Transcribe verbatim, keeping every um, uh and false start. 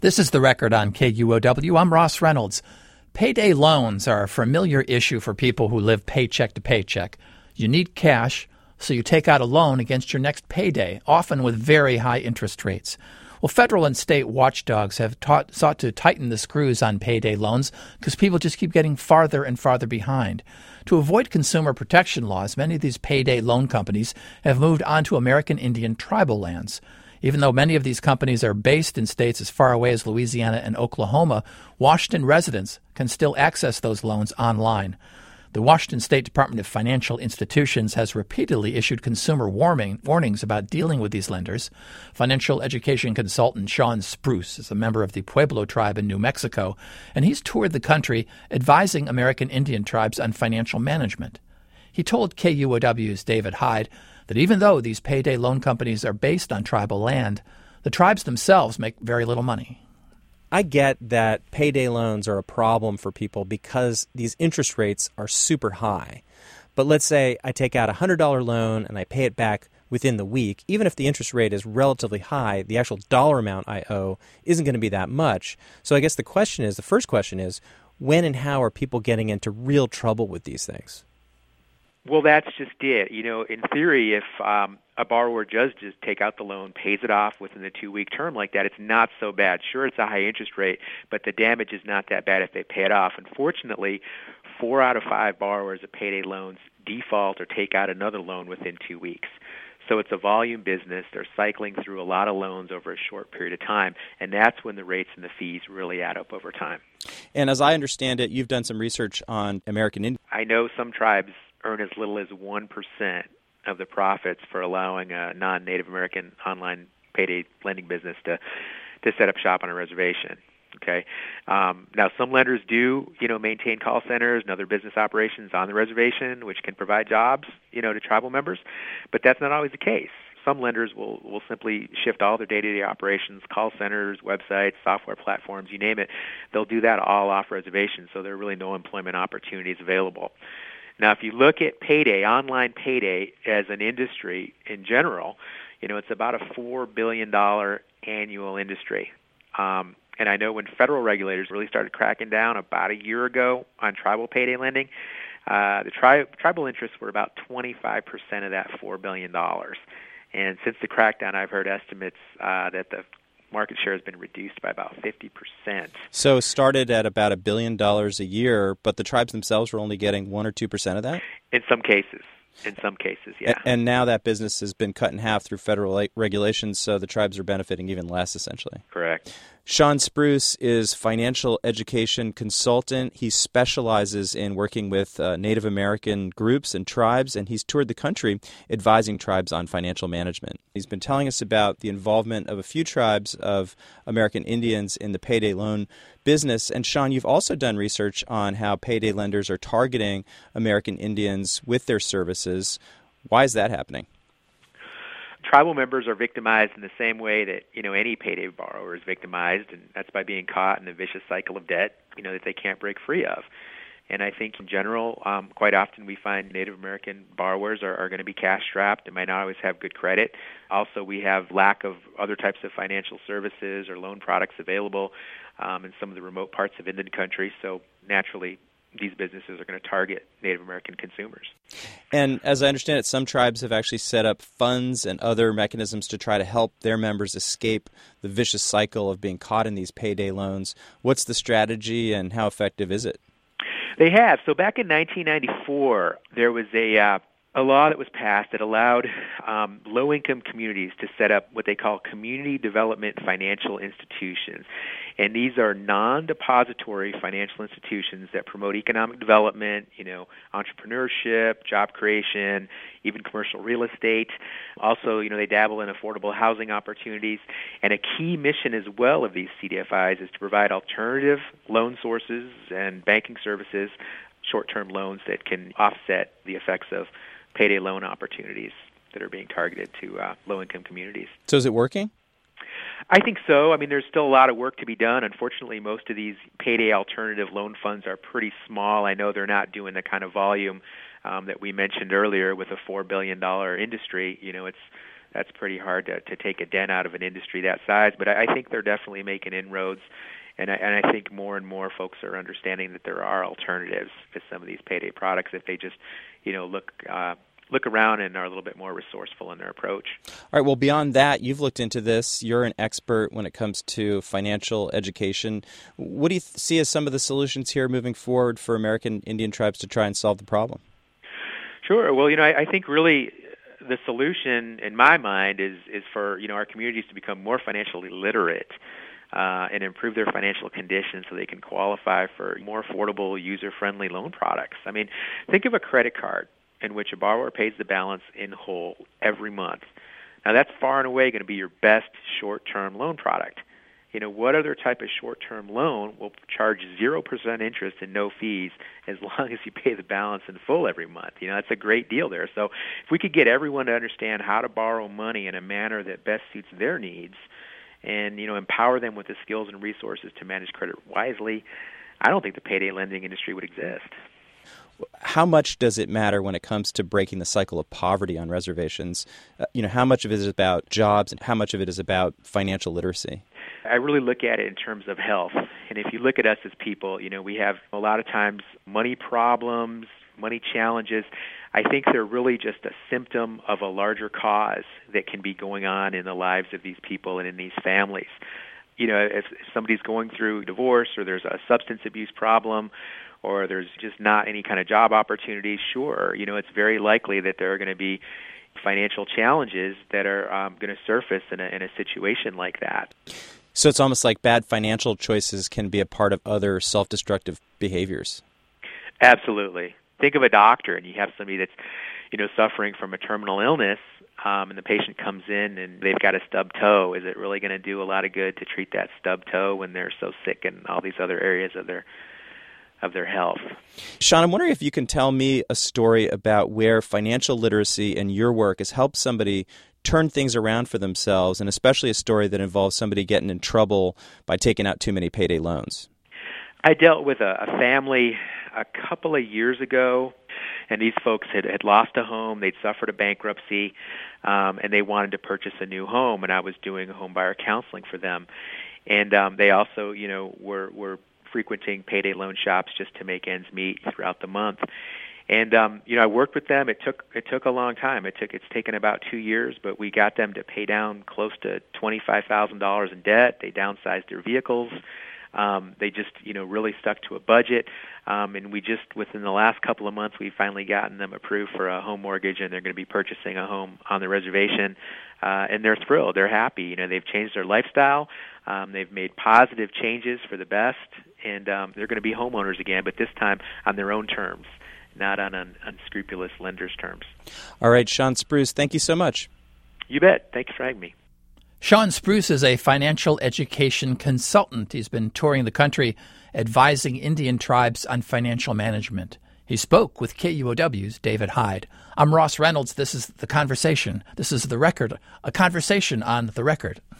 This is The Record on K U O W. I'm Ross Reynolds. Payday loans are a familiar issue for people who live paycheck to paycheck. You need cash, so you take out a loan against your next payday, often with very high interest rates. Well, federal and state watchdogs have taught, sought to tighten the screws on payday loans because people just keep getting farther and farther behind. To avoid consumer protection laws, many of these payday loan companies have moved onto American Indian tribal lands. Even though many of these companies are based in states as far away as Louisiana and Oklahoma, Washington residents can still access those loans online. The Washington State Department of Financial Institutions has repeatedly issued consumer warning, warnings about dealing with these lenders. Financial education consultant Shawn Spruce is a member of the Pueblo tribe in New Mexico, and he's toured the country advising American Indian tribes on financial management. He told K U O W's David Hyde that even though these payday loan companies are based on tribal land, the tribes themselves make very little money. I get that payday loans are a problem for people because these interest rates are super high. But let's say I take out a one hundred dollars loan and I pay it back within the week. Even if the interest rate is relatively high, the actual dollar amount I owe isn't going to be that much. So I guess the question is, the first question is, when and how are people getting into real trouble with these things? Well, that's just it. You know, in theory, if um, a borrower does just take out the loan, pays it off within the two-week term like that, it's not so bad. Sure, it's a high interest rate, but the damage is not that bad if they pay it off. Unfortunately, four out of five borrowers of payday loans default or take out another loan within two weeks. So it's a volume business. They're cycling through a lot of loans over a short period of time, and that's when the rates and the fees really add up over time. And as I understand it, you've done some research on American Indian. I know some tribes earn as little as one percent of the profits for allowing a non-Native American online payday lending business to, to set up shop on a reservation. Okay. Um, now, some lenders do, you know, maintain call centers and other business operations on the reservation, which can provide jobs, you know, to tribal members, but that's not always the case. Some lenders will, will simply shift all their day-to-day operations, call centers, websites, software platforms, you name it. They'll do that all off reservation, so there are really no employment opportunities available. Now, if you look at payday, online payday as an industry in general, you know, it's about a four billion dollars annual industry. Um, and I know when federal regulators really started cracking down about a year ago on tribal payday lending, uh, the tri- tribal interests were about twenty-five percent of that four billion dollars. And since the crackdown, I've heard estimates uh, that the market share has been reduced by about fifty percent. So it started at about a billion dollars a year, but the tribes themselves were only getting one or two percent of that? In some cases. In some cases, yeah. And now that business has been cut in half through federal regulations, so the tribes are benefiting even less, essentially. Correct. Shawn Spruce is financial education consultant. He specializes in working with uh, Native American groups and tribes, and he's toured the country advising tribes on financial management. He's been telling us about the involvement of a few tribes of American Indians in the payday loan business. And Shawn, you've also done research on how payday lenders are targeting American Indians with their services. Why is that happening? Tribal members are victimized in the same way that, you know, any payday borrower is victimized, and that's by being caught in a vicious cycle of debt, you know, that they can't break free of. And I think in general, um, quite often we find Native American borrowers are, are going to be cash-strapped and might not always have good credit. Also, we have lack of other types of financial services or loan products available um, in some of the remote parts of Indian country, so naturally these businesses are going to target Native American consumers. And as I understand it, some tribes have actually set up funds and other mechanisms to try to help their members escape the vicious cycle of being caught in these payday loans. What's the strategy and how effective is it? They have. So back in nineteen ninety-four, there was a uh, a law that was passed that allowed um, low-income communities to set up what they call community development financial institutions. And these are non-depository financial institutions that promote economic development, you know, entrepreneurship, job creation, even commercial real estate. Also, you know, they dabble in affordable housing opportunities. And a key mission as well of these C D F Is is to provide alternative loan sources and banking services, short-term loans that can offset the effects of payday loan opportunities that are being targeted to uh, low-income communities. So is it working? I think so. I mean, there's still a lot of work to be done. Unfortunately, most of these payday alternative loan funds are pretty small. I know they're not doing the kind of volume um, that we mentioned earlier with a four billion dollars industry. You know, it's that's pretty hard to, to take a dent out of an industry that size. But I, I think they're definitely making inroads, and I, and I think more and more folks are understanding that there are alternatives to some of these payday products if they just, you know, look uh, look around and are a little bit more resourceful in their approach. All right, well, beyond that, you've looked into this. You're an expert when it comes to financial education. What do you th- see as some of the solutions here moving forward for American Indian tribes to try and solve the problem? Sure. Well, you know, I, I think really the solution, in my mind, is is for, you know, our communities to become more financially literate uh, and improve their financial condition so they can qualify for more affordable, user-friendly loan products. I mean, think of a credit card in which a borrower pays the balance in whole every month. Now, that's far and away going to be your best short-term loan product. You know, what other type of short-term loan will charge zero percent interest and no fees as long as you pay the balance in full every month? You know, that's a great deal there. So if we could get everyone to understand how to borrow money in a manner that best suits their needs and, you know, empower them with the skills and resources to manage credit wisely, I don't think the payday lending industry would exist. How much does it matter when it comes to breaking the cycle of poverty on reservations? Uh, you know, how much of it is about jobs and how much of it is about financial literacy? I really look at it in terms of health. And if you look at us as people, you know, we have a lot of times money problems, money challenges. I think they're really just a symptom of a larger cause that can be going on in the lives of these people and in these families. You know, if somebody's going through divorce or there's a substance abuse problem or there's just not any kind of job opportunities, sure, you know, it's very likely that there are going to be financial challenges that are um, going to surface in a, in a situation like that. So it's almost like bad financial choices can be a part of other self-destructive behaviors. Absolutely. Think of a doctor and you have somebody that's, you know, suffering from a terminal illness, um, and the patient comes in and they've got a stubbed toe. Is it really going to do a lot of good to treat that stubbed toe when they're so sick in all these other areas of their of their health? Sean, I'm wondering if you can tell me a story about where financial literacy and your work has helped somebody turn things around for themselves, and especially a story that involves somebody getting in trouble by taking out too many payday loans. I dealt with a, a family a couple of years ago, and these folks had, had lost a home. They'd suffered a bankruptcy, um, and they wanted to purchase a new home, and I was doing home buyer counseling for them. And um, they also, you know, were, were frequenting payday loan shops just to make ends meet throughout the month. And um, you know, I worked with them. It took it took a long time. It took it's taken about two years, but we got them to pay down close to twenty-five thousand dollars in debt. They downsized their vehicles. Um, they just, you know, really stuck to a budget. Um, and we just, within the last couple of months, we've finally gotten them approved for a home mortgage, and they're going to be purchasing a home on the reservation. Uh, and they're thrilled. They're happy. You know, they've changed their lifestyle. Um, they've made positive changes for the best, and um, they're going to be homeowners again, but this time on their own terms, not on un- unscrupulous lenders' terms. All right, Sean Spruce, thank you so much. You bet. Thanks for having me. Sean Spruce is a financial education consultant. He's been touring the country advising Indian tribes on financial management. He spoke with K U O W's David Hyde. I'm Ross Reynolds. This is The Conversation. This is The Record, a conversation on The Record.